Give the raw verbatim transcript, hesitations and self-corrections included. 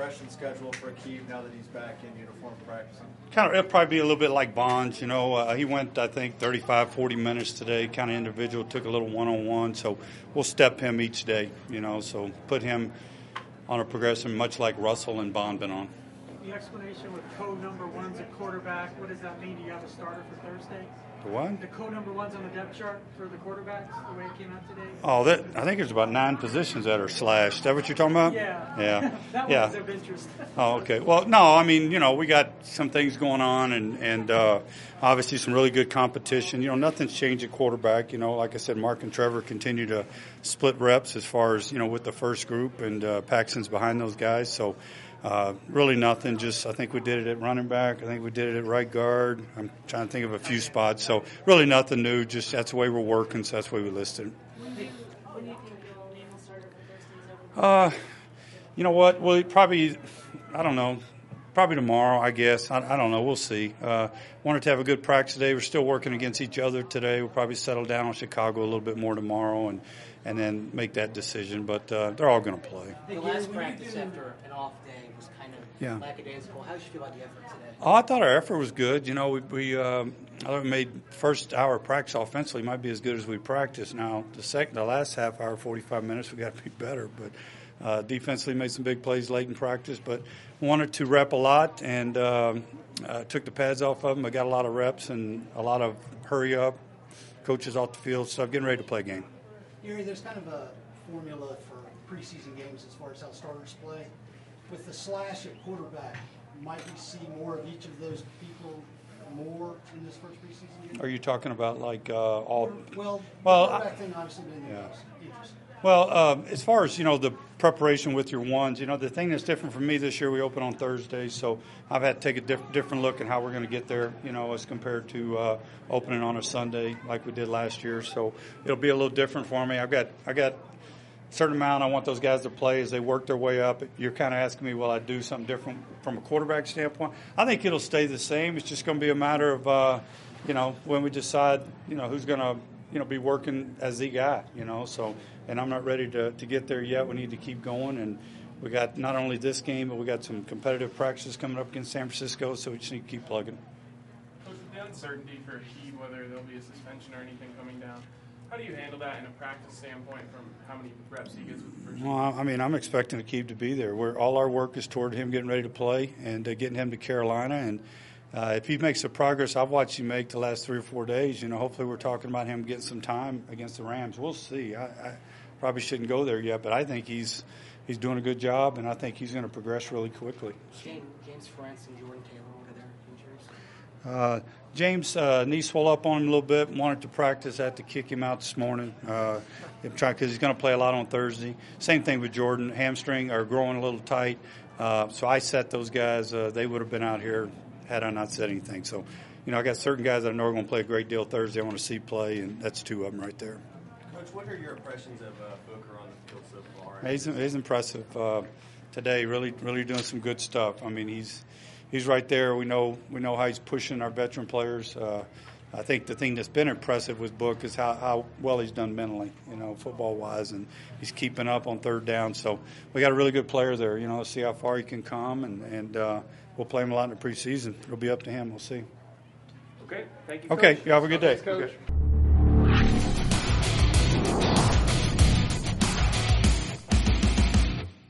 progression schedule for Akeem now that he's back in uniform practicing? Kind of, it'll probably be a little bit like Bonds. You know, uh, he went, I think, thirty-five, forty minutes today, kind of individual, took a little one-on-one. So we'll step him each day, you know, so put him on a progression much like Russell and Bond been on. The explanation with co-number one's a quarterback, what does that mean? Do you have a starter for Thursday? The what? The co-number one's on the depth chart for the quarterbacks, the way it came out today? Oh, that I think there's about nine positions that are slashed. Is that what you're talking about? Yeah. Yeah. That yeah. was of interest. Oh, okay. Well, no, I mean, you know, we got some things going on and, and uh, obviously some really good competition. You know, nothing's changed at quarterback. You know, like I said, Mark and Trevor continue to split reps as far as, you know, with the first group, and uh, Paxton's behind those guys. So, Uh, really nothing. Just I think we did it at running back. I think we did it at right guard. I'm trying to think of a few spots. So really nothing new. Just that's the way we're working. So that's the way we listed it. When do you, when do you think you'll name will start over Thursdays? Uh, you know what? Well, probably I don't know. Probably tomorrow, I guess. I, I don't know. We'll see. Uh, wanted to have a good practice today. We're still working against each other today. We'll probably settle down on Chicago a little bit more tomorrow and, and then make that decision. But uh, they're all going to play. The last practice after an off day was kind of yeah. lackadaisical. How did you feel about the effort today? Oh, I thought our effort was good. You know, we, we um, I thought we made first hour of practice offensively might be as good as we practiced. Now, the second, the last half hour, forty-five minutes, we got to be better. But uh, defensively made some big plays late in practice, but wanted to rep a lot and um, uh, took the pads off of them. I got a lot of reps and a lot of hurry up, coaches off the field stuff, getting ready to play a game. Gary, there's kind of a formula for preseason games as far as how starters play. With the slash at quarterback, might we see more of each of those people more in this first preseason game? Are you talking about like uh, all? Well, well, the quarterback I, thing obviously been yeah. interesting. Well, um, as far as, you know, the preparation with your ones, you know, the thing that's different for me this year, we open on Thursdays, so I've had to take a diff- different look at how we're going to get there, you know, as compared to uh, opening on a Sunday like we did last year. So it'll be a little different for me. I've got I got a certain amount I want those guys to play as they work their way up. You're kind of asking me, will I do something different from a quarterback standpoint? I think it'll stay the same. It's just going to be a matter of, uh, you know, when we decide, you know, who's going to, you know, be working as the guy, you know, so. And I'm not ready to, to get there yet. We need to keep going. And we got not only this game, but we got some competitive practices coming up against San Francisco, so we just need to keep plugging. Coach, with the uncertainty for Akeem, whether there'll be a suspension or anything coming down, how do you handle that in a practice standpoint from how many reps he gets with the first team? Well, I mean, I'm expecting Akeem to be there. We're, all our work is toward him getting ready to play and uh, getting him to Carolina. And uh, if he makes the progress I've watched him make the last three or four days, you know, hopefully we're talking about him getting some time against the Rams. We'll see. I, I probably shouldn't go there yet, but I think he's he's doing a good job, and I think he's going to progress really quickly. James, James Ferentz and Jordan Taylor, what are their injuries? Uh, James' uh, knee swelled up on him a little bit, wanted to practice. I had to kick him out this morning uh, because he's going to play a lot on Thursday. Same thing with Jordan. Hamstring are growing a little tight. Uh, so I set those guys. Uh, they would have been out here had I not said anything. So, you know, I got certain guys that I know are going to play a great deal Thursday. I want to see play, and that's two of them right there. Coach, what are your impressions of uh, Booker on the field so far? He's, he's impressive uh, today. Really, really doing some good stuff. I mean, he's he's right there. We know we know how he's pushing our veteran players. Uh, I think the thing that's been impressive with Book is how, how well he's done mentally, you know, football wise, and he's keeping up on third down. So we got a really good player there. You know, let's see how far he can come, and and uh, we'll play him a lot in the preseason. It'll be up to him. We'll see. Okay, thank you. Okay, Coach. you have a good day. Thanks, Coach. Okay.